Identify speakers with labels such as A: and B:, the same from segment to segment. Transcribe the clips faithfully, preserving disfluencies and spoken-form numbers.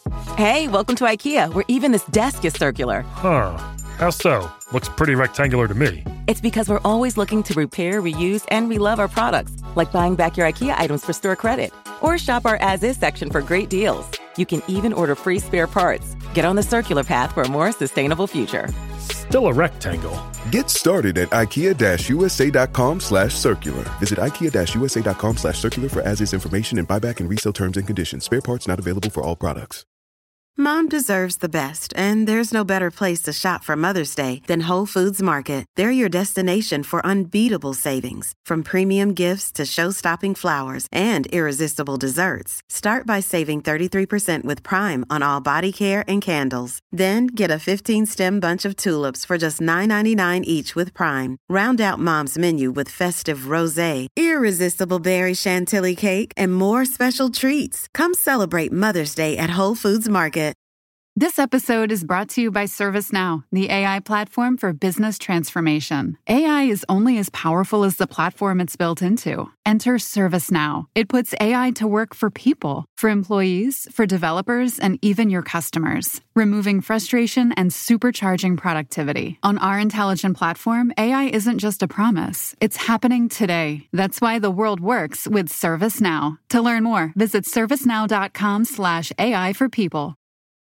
A: Hey, welcome to IKEA, where even this desk is circular.
B: Huh. How so? Looks pretty rectangular to me.
A: It's because we're always looking to repair, reuse, and relove our products, like buying back your IKEA items for store credit. Or shop our as-is section for great deals. You can even order free spare parts. Get on the circular path for a more sustainable future.
B: Still a rectangle.
C: Get started at ikea-usa.com slash circular. Visit ikea-usa.com slash circular for as-is information and buyback and resale terms and conditions. Spare parts not available for all products.
D: Mom deserves the best, and there's no better place to shop for Mother's Day than Whole Foods Market. They're your destination for unbeatable savings, from premium gifts to show-stopping flowers and irresistible desserts. Start by saving thirty-three percent with Prime on all body care and candles. Then get a fifteen-stem bunch of tulips for just nine ninety-nine each with Prime. Round out Mom's menu with festive rosé, irresistible berry chantilly cake, and more special treats. Come celebrate Mother's Day at Whole Foods Market.
E: This episode is brought to you by ServiceNow, the A I platform for business transformation. A I is only as powerful as the platform it's built into. Enter ServiceNow. It puts A I to work for people, for employees, for developers, and even your customers, removing frustration and supercharging productivity. On our intelligent platform, A I isn't just a promise. It's happening today. That's why the world works with ServiceNow. To learn more, visit servicenow.com slash AI for people.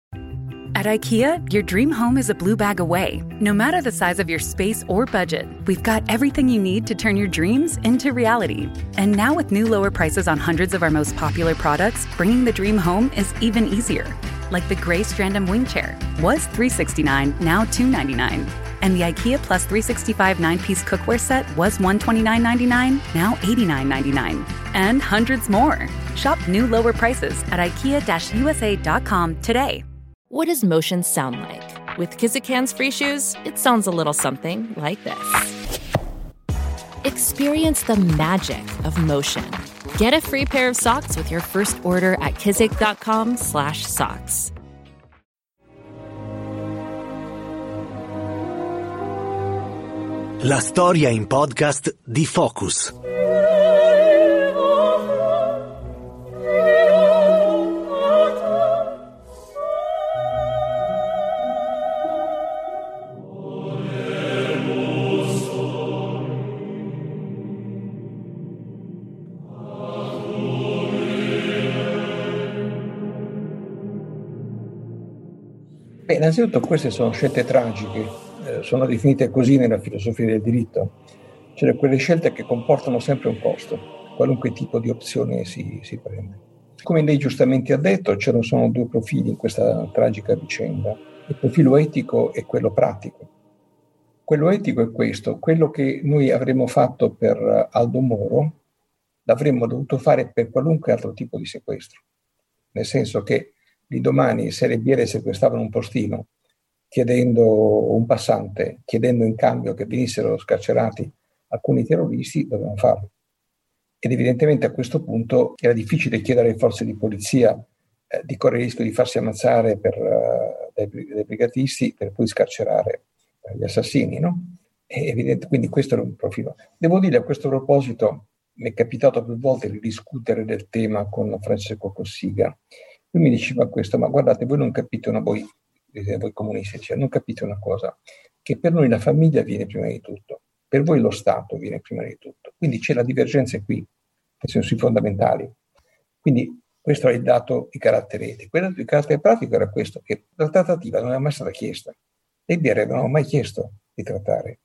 F: At IKEA, your dream home is a blue bag away. No matter the size of your space or budget, we've got everything you need to turn your dreams into reality. And now with new lower prices on hundreds of our most popular products, bringing the dream home is even easier. Like the gray Strandom wing chair. Was three hundred sixty-nine dollars, now two hundred ninety-nine dollars. And the IKEA Plus three sixty-five nine-piece cookware set was one hundred twenty-nine ninety-nine, now eighty-nine ninety-nine. And hundreds more. Shop new lower prices at ikea U S A dot com today.
G: What does motion sound like? With Kizikans free shoes, it sounds a little something like this. Experience the magic of motion. Get a free pair of socks with your first order at kizik.com slash socks.
H: La storia in podcast di Focus.
I: Beh, innanzitutto queste sono scelte tragiche, eh, sono definite così nella filosofia del diritto, cioè quelle scelte che comportano sempre un costo, qualunque tipo di opzione si, si prende. Come lei giustamente ha detto, ci sono due profili in questa tragica vicenda, il profilo etico e quello pratico. Quello etico è questo: quello che noi avremmo fatto per Aldo Moro l'avremmo dovuto fare per qualunque altro tipo di sequestro, nel senso che di domani se le biere sequestravano un postino chiedendo un passante, chiedendo in cambio che venissero scarcerati alcuni terroristi, dovevano farlo. Ed evidentemente a questo punto era difficile chiedere alle forze di polizia eh, di correre il rischio di farsi ammazzare per, uh, dai, dai brigatisti per poi scarcerare uh, gli assassini, no? È evidente, quindi questo era un profilo. Devo dire, a questo proposito, mi è capitato più volte di discutere del tema con Francesco Cossiga. Lui mi diceva questo: ma guardate, voi non capite una, voi, voi comunisti, cioè, non capite una cosa, che per noi la famiglia viene prima di tutto, per voi lo Stato viene prima di tutto. Quindi c'è la divergenza qui, nel senso, i fondamentali. Quindi questo è il dato di carattere etico. Quello di carattere pratico era questo, che la trattativa non era mai stata chiesta. Le B R avevano mai chiesto di trattare.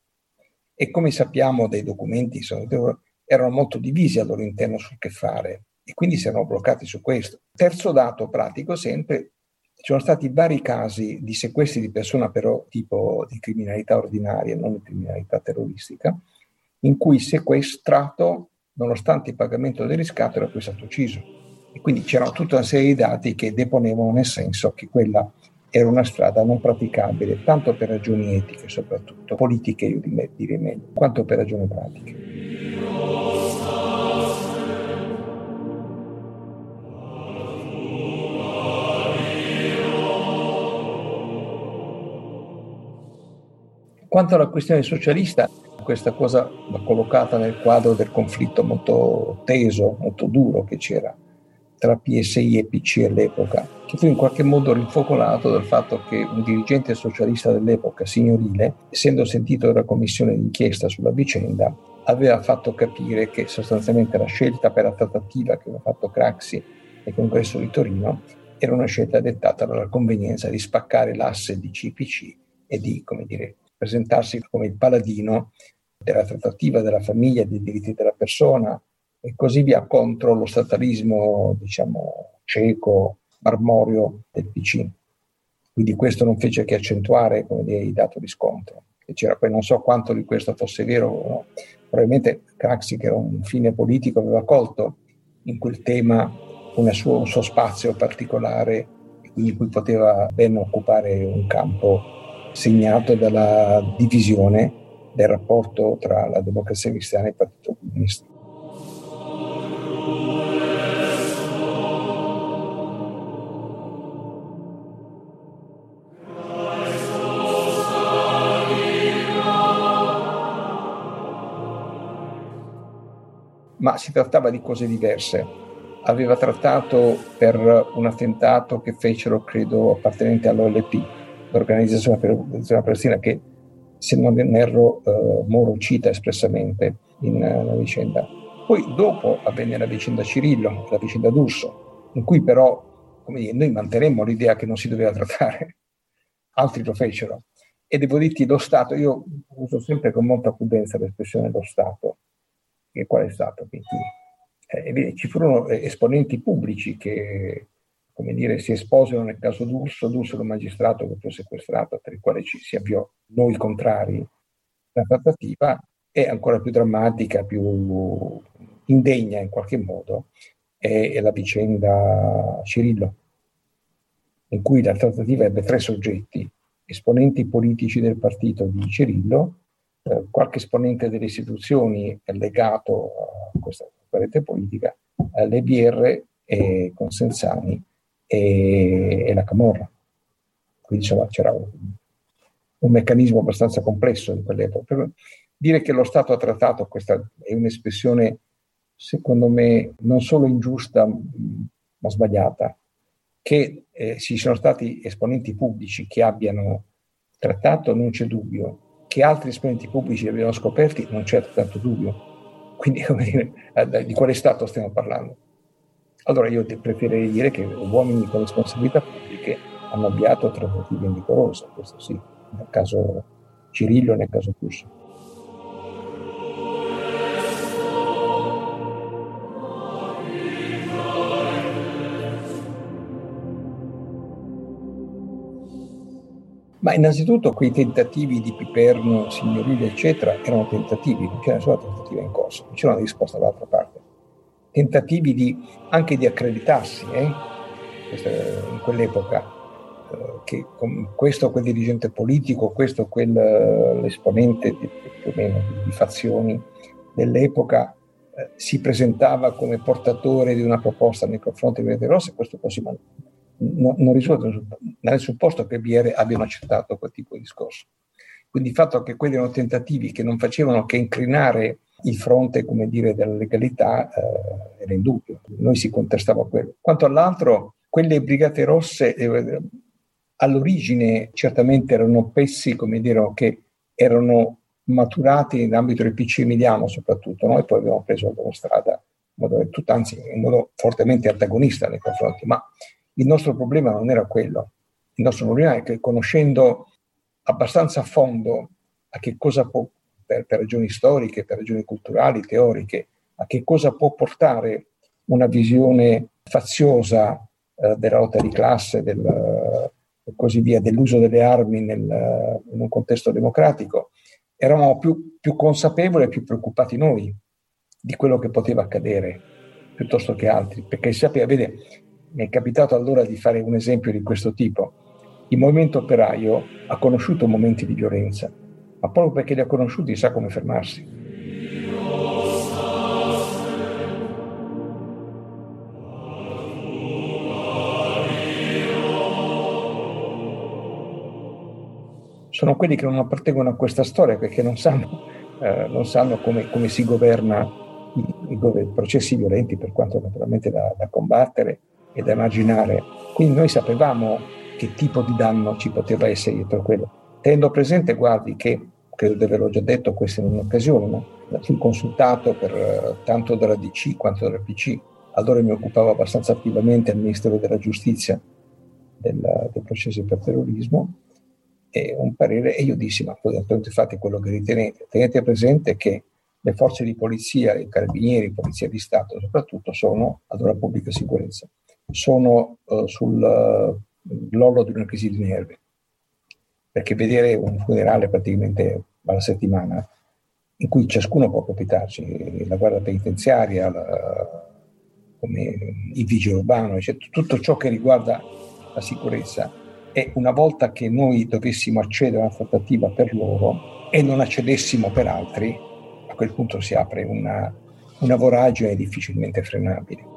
I: E come sappiamo dai documenti, sono, erano molto divisi al loro interno sul che fare, e quindi si erano bloccati su questo. Terzo dato pratico, sempre, ci sono stati vari casi di sequestri di persona, però tipo di criminalità ordinaria, non di criminalità terroristica, in cui il sequestrato, nonostante il pagamento del riscatto, era poi stato ucciso. E quindi c'era tutta una serie di dati che deponevano nel senso che quella era una strada non praticabile, tanto per ragioni etiche, soprattutto politiche, io direi meglio, quanto per ragioni pratiche. Quanto alla questione socialista, questa cosa va collocata nel quadro del conflitto molto teso, molto duro che c'era tra P S I e P C all'epoca, che fu in qualche modo rinfocolato dal fatto che un dirigente socialista dell'epoca, Signorile, essendo sentito dalla commissione d'inchiesta sulla vicenda, aveva fatto capire che sostanzialmente la scelta per la trattativa che aveva fatto Craxi nel congresso di Torino era una scelta dettata dalla convenienza di spaccare l'asse di C P C e di, come dire, presentarsi come il paladino della trattativa della famiglia, dei diritti della persona e così via contro lo statalismo, diciamo, cieco, marmoreo del P C. Quindi questo non fece che accentuare, come dire, il dato di scontro. E c'era poi, non so quanto di questo fosse vero, no? Probabilmente Craxi, che era un fine politico, aveva colto in quel tema una sua, un suo spazio particolare, in cui poteva ben occupare un campo segnato dalla divisione del rapporto tra la Democrazia Cristiana e il Partito Comunista. Ma si trattava di cose diverse. Aveva trattato per un attentato che fecero, credo, appartenente all'O L P, l'Organizzazione per l'Unione Palestina, che, se non erro, eh, Moro cita espressamente in uh, la vicenda. Poi dopo avvenne la vicenda Cirillo, la vicenda D'Urso, in cui però, come dire, noi mantenemmo l'idea che non si doveva trattare, altri lo fecero. E devo dirti, lo Stato, io uso sempre con molta prudenza l'espressione lo Stato, che qual è stato? Quindi, eh, ci furono esponenti pubblici che, come dire, si esposero nel caso D'Urso, D'Urso era un magistrato che fu sequestrato, per il quale ci si avviò, noi contrari, la trattativa. È ancora più drammatica, più indegna in qualche modo, è, è la vicenda Cirillo, in cui la trattativa ebbe tre soggetti: esponenti politici del partito di Cirillo, eh, qualche esponente delle istituzioni legato a questa parete politica, l'E B R e Consensani e, e la Camorra. Quindi insomma c'era un, un meccanismo abbastanza complesso in quell'epoca. Per dire che lo Stato ha trattato, questa è un'espressione secondo me non solo ingiusta ma sbagliata, che eh, ci sono stati esponenti pubblici che abbiano trattato, non c'è dubbio. Che altri esponenti pubblici li abbiano scoperti, non c'è tanto dubbio. Quindi, come dire, di quale Stato stiamo parlando? Allora io preferirei dire che uomini con responsabilità pubbliche hanno avviato trattative indecorose, questo sì, nel caso Cirillo e nel caso D'Urso. Ma innanzitutto quei tentativi di Piperno, Signorile, eccetera, erano tentativi, non c'era nessuna trattativa in corso, non c'era una risposta dall'altra parte. Tentativi di, anche di accreditarsi, eh? Questo, in quell'epoca, eh, che con questo o quel dirigente politico, questo o quel l'esponente di, più o meno di, di fazioni dell'epoca eh, si presentava come portatore di una proposta nei confronti di Rete Rossa, questo così, ma non, non risulta nel supposto che B R abbiano accettato quel tipo di discorso. Quindi il fatto che quelli erano tentativi che non facevano che incrinare il fronte, come dire, della legalità eh, era indubbio. Noi si contestava quello. Quanto all'altro, quelle brigate rosse eh, all'origine certamente erano pezzi, come dire, che erano maturati nell'ambito del P C emiliano soprattutto, no? E poi abbiamo preso la loro strada in modo, tutto, anzi in modo fortemente antagonista nei confronti. Ma il nostro problema non era quello. Il nostro problema è che, conoscendo abbastanza a fondo a che cosa può, per, per ragioni storiche, per ragioni culturali, teoriche, a che cosa può portare una visione faziosa eh, della lotta di classe, del, e così via, dell'uso delle armi nel, in un contesto democratico, eravamo più, più consapevoli e più preoccupati noi di quello che poteva accadere piuttosto che altri, perché sapeva, vede, mi è capitato allora di fare un esempio di questo tipo. Il movimento operaio ha conosciuto momenti di violenza, ma proprio perché li ha conosciuti sa come fermarsi. Sono quelli che non appartengono a questa storia perché non sanno, eh, non sanno come, come si governa i, i processi violenti, per quanto naturalmente da, da combattere e da immaginare. Quindi noi sapevamo che tipo di danno ci poteva essere dietro quello. Tenendo presente, guardi, che credo di averlo già detto questa in un'occasione, ma fui consultato per uh, tanto dalla D C quanto dalla P C. Allora mi occupavo abbastanza attivamente al Ministero della Giustizia del, del processo per terrorismo, e un parere, e io dissi: ma poi fate quello che ritenete, tenete presente che le forze di polizia, i carabinieri, polizia di Stato soprattutto, sono, allora pubblica sicurezza, sono uh, sul uh, l'orlo di una crisi di nervi, perché vedere un funerale praticamente alla settimana, in cui ciascuno può capitarci, la guardia penitenziaria, la, come il vigile urbano, cioè tutto ciò che riguarda la sicurezza, e una volta che noi dovessimo accedere a una trattativa per loro e non accedessimo per altri, a quel punto si apre una, una voragine difficilmente frenabile.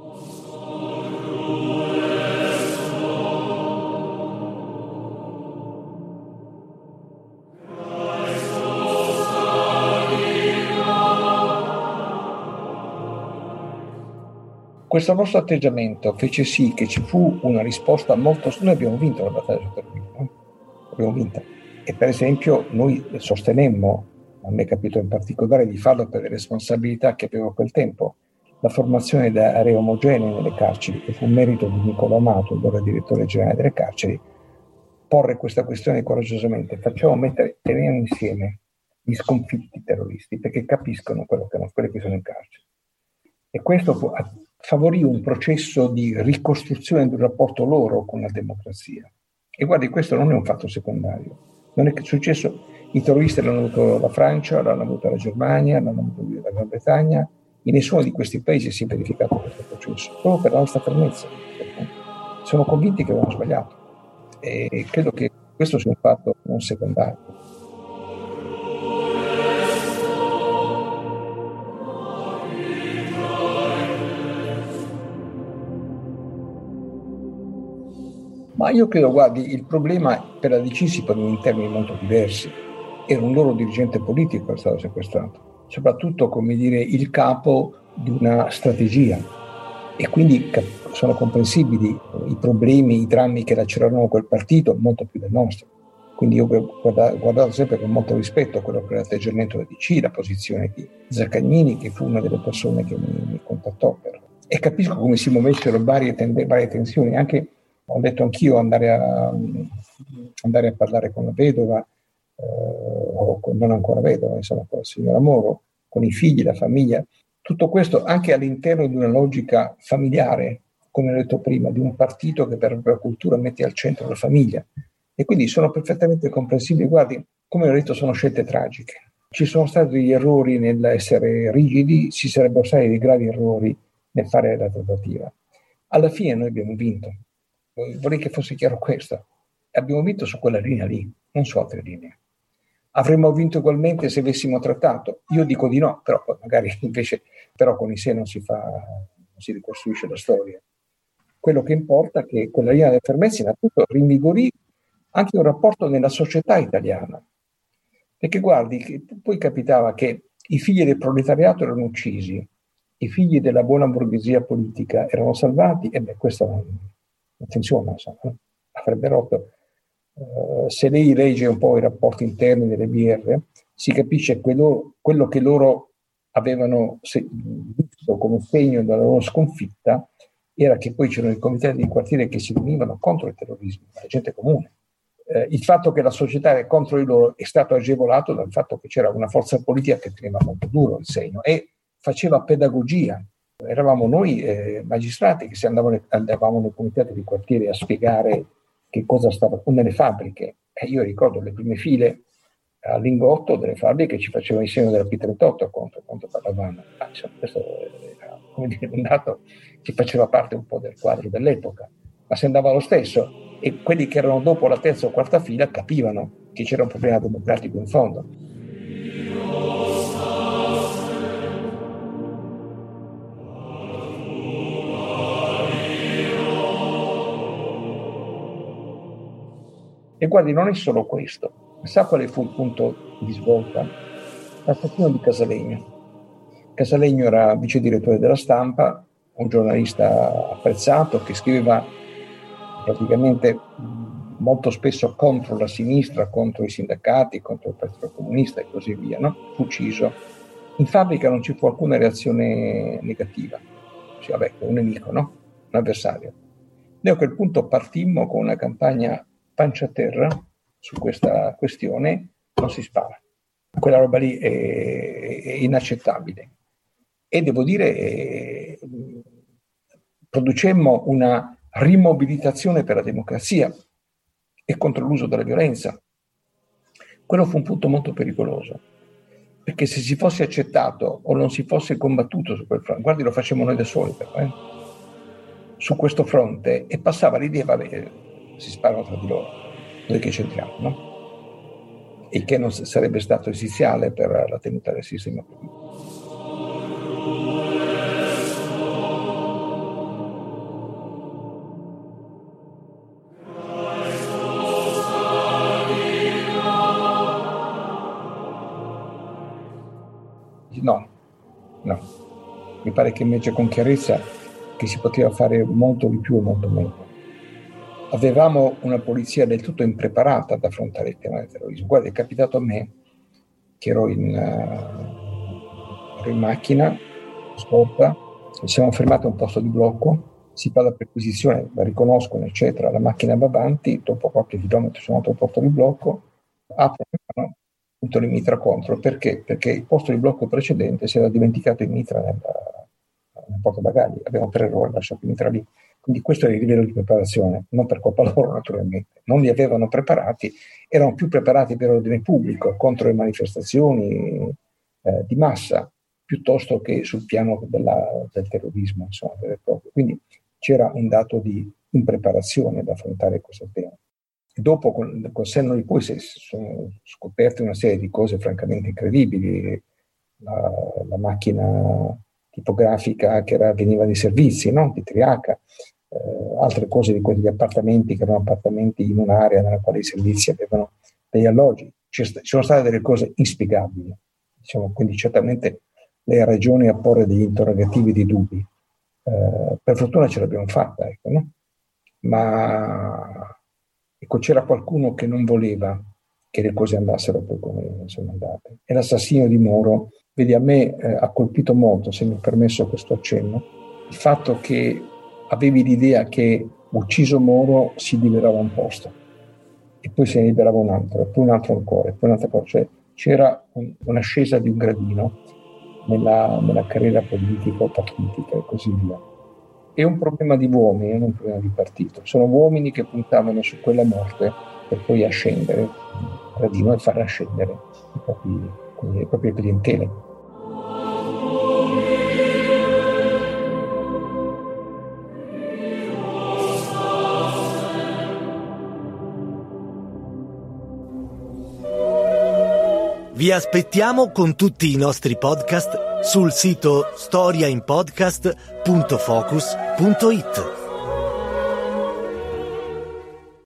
I: Questo nostro atteggiamento fece sì che ci fu una risposta molto... Noi abbiamo vinto la battaglia sul terrorismo, eh? Abbiamo vinta. E per esempio noi sostenemmo, a me è capitato in particolare di farlo per le responsabilità che avevo a quel tempo, la formazione da aree omogenee nelle carceri, che fu un merito di Nicola Amato, allora direttore generale delle carceri, porre questa questione coraggiosamente. Facciamo mettere, tenere insieme gli sconfitti terroristi, perché capiscono quello che, quelli che sono in carcere. E questo fu, favorì un processo di ricostruzione di un rapporto loro con la democrazia. E guardi, questo non è un fatto secondario. Non è che è successo, i terroristi l'hanno avuto la Francia, l'hanno avuto la Germania, l'hanno avuto la Gran Bretagna, in nessuno di questi paesi si è verificato questo processo, proprio per la nostra fermezza. Sono convinti che avevano sbagliato, e credo che questo sia un fatto non secondario. Ma io credo, guardi, il problema per la D C si pone in termini molto diversi. Era un loro dirigente politico che era stato sequestrato, soprattutto, come dire, il capo di una strategia, e quindi sono comprensibili i problemi, i drammi che lacerano quel partito, molto più del nostro. Quindi io ho guardato sempre con molto rispetto quello che era l'atteggiamento della D C, la posizione di Zaccagnini, che fu una delle persone che mi, mi contattò, per, e capisco come si muovessero varie, tende, varie tensioni. Anche ho detto anch'io andare a, andare a parlare con la vedova, eh, o con, non ancora vedova, insomma, con la signora Moro, con i figli, la famiglia. Tutto questo anche all'interno di una logica familiare, come ho detto prima, di un partito che per la cultura mette al centro la famiglia. E quindi sono perfettamente comprensibili. Guardi, come ho detto, sono scelte tragiche. Ci sono stati degli errori nell'essere rigidi, ci sarebbero stati dei gravi errori nel fare la trattativa. Alla fine noi abbiamo vinto. Vorrei che fosse chiaro questo. Abbiamo vinto su quella linea lì, non su altre linee. Avremmo vinto ugualmente se avessimo trattato? Io dico di no, però magari invece però con i sé non si fa, non si ricostruisce la storia. Quello che importa è che quella linea della fermezza innanzitutto rinvigorì anche un rapporto nella società italiana. Perché guardi, che poi capitava che i figli del proletariato erano uccisi, i figli della buona borghesia politica erano salvati, e beh, questo non, non funziona, insomma. Avrebbe rotto. Uh, se lei legge un po' i rapporti interni delle B R, si capisce quello, quello che loro avevano se, visto come segno della loro sconfitta era che poi c'erano i comitati di quartiere che si riunivano contro il terrorismo, la gente comune. Uh, il fatto che la società era contro di loro è stato agevolato dal fatto che c'era una forza politica che teneva molto duro il segno e faceva pedagogia. Eravamo noi eh, magistrati che si andavano, andavamo nei comitati di quartiere a spiegare che cosa stava nelle fabbriche. E io ricordo le prime file a Lingotto delle fabbriche ci facevano il segno della P trentotto contro, contro parlavamo. Ah, insomma, questo era, come dire, un dato che faceva parte un po' del quadro dell'epoca, ma se andava lo stesso, e quelli che erano dopo la terza o quarta fila capivano che c'era un problema democratico in fondo. E guardi, non è solo questo. Sa quale fu il punto di svolta? La stazione di Casalegno. Casalegno era vice direttore della Stampa, un giornalista apprezzato che scriveva praticamente molto spesso contro la sinistra, contro i sindacati, contro il Partito Comunista e così via, no? Fu ucciso. In fabbrica non ci fu alcuna reazione negativa. Cioè, vabbè, un nemico, no? Un avversario. Noi a quel punto partimmo con una campagna pancia a terra su questa questione, non si spara. Quella roba lì è, è inaccettabile. E devo dire, eh, producemmo una rimobilitazione per la democrazia e contro l'uso della violenza. Quello fu un punto molto pericoloso, perché se si fosse accettato o non si fosse combattuto su quel fronte, guardi, lo facemmo noi da soli però, eh, su questo fronte, e passava l'idea, vabbè, si sparano tra di loro, noi che c'entriamo, no? E che non sarebbe stato esiziale per la tenuta del sistema politico. No, no. Mi pare che invece con chiarezza che si poteva fare molto di più e molto meglio. Avevamo una polizia del tutto impreparata ad affrontare il tema del terrorismo. Guarda, è capitato a me che ero in, uh, ero in macchina, scorta, ci siamo fermati a un posto di blocco, si fa la perquisizione, la riconoscono, eccetera, la macchina va avanti, dopo qualche chilometro sono andato a un posto di blocco, aprono, punto in mitra contro. Perché? Perché il posto di blocco precedente si era dimenticato in mitra nel, nel portabagagli, abbiamo per errore lasciato in mitra lì. Quindi questo è il livello di preparazione, non per colpa loro naturalmente, non li avevano preparati, erano più preparati per l'ordine pubblico, contro le manifestazioni eh, di massa, piuttosto che sul piano della, del terrorismo, insomma, vero e proprio. Quindi c'era un dato di impreparazione da affrontare questo tema. E dopo, con, col senno di poi, si sono scoperte una serie di cose francamente incredibili, la, la macchina tipografica che era, veniva dai servizi, no? Di Triaca, eh, altre cose di quegli appartamenti che erano appartamenti in un'area nella quale i servizi avevano degli alloggi. Ci sono state delle cose inspiegabili, diciamo, quindi certamente le ha ragione a porre degli interrogativi, di dubbi. Eh, per fortuna ce l'abbiamo fatta, ecco, no? Ma ecco, c'era qualcuno che non voleva che le cose andassero poi come sono andate. E l'assassinio di Moro, vedi, a me eh, ha colpito molto, se mi è permesso questo accenno, il fatto che avevi l'idea che ucciso Moro si liberava un posto, e poi se ne liberava un altro, e poi un altro ancora, e poi un'altra cosa. Cioè c'era un, un'ascesa di un gradino nella, nella carriera politica o politica e così via. È un problema di uomini, non un problema di partito. Sono uomini che puntavano su quella morte per poi ascendere il gradino e far ascendere i propri, le proprie clientele.
H: Vi aspettiamo con tutti i nostri podcast sul sito storia in podcast punto focus punto it.